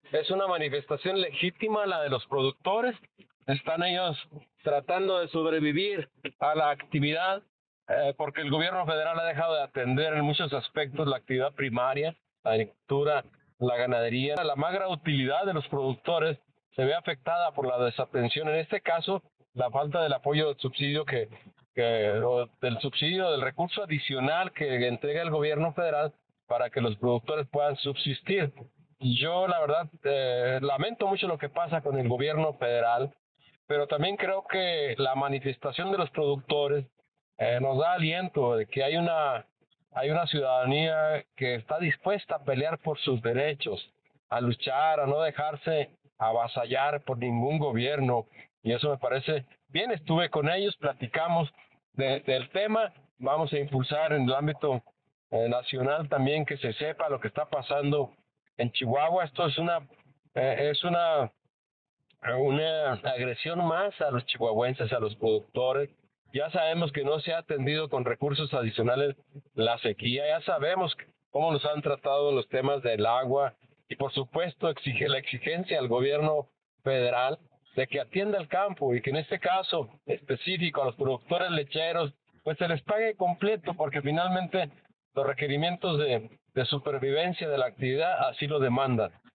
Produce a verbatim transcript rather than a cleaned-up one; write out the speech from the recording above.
es una manifestación legítima la de los productores. Están ellos tratando de sobrevivir a la actividad eh, porque el gobierno federal ha dejado de atender en muchos aspectos la actividad primaria, la agricultura, la ganadería. La magra utilidad de los productores se ve afectada por la desatención. En este caso, la falta del apoyo del subsidio que, que o del subsidio del recurso adicional que entrega el gobierno federal para que los productores puedan subsistir. Yo, la verdad, eh, lamento mucho lo que pasa con el gobierno federal, pero también creo que la manifestación de los productores eh, nos da aliento de que hay una, hay una ciudadanía que está dispuesta a pelear por sus derechos, a luchar, a no dejarse avasallar por ningún gobierno, y eso me parece bien. Estuve con ellos, platicamos de, del tema, vamos a impulsar en el ámbito eh, nacional también que se sepa lo que está pasando en Chihuahua. Esto es una, eh, es una una agresión más a los chihuahuenses, a los productores. Ya sabemos que no se ha atendido con recursos adicionales la sequía, ya sabemos cómo nos han tratado los temas del agua y por supuesto exige la exigencia al gobierno federal de que atienda el campo y que en este caso específico a los productores lecheros pues se les pague completo porque finalmente los requerimientos de, de supervivencia de la actividad así lo demandan.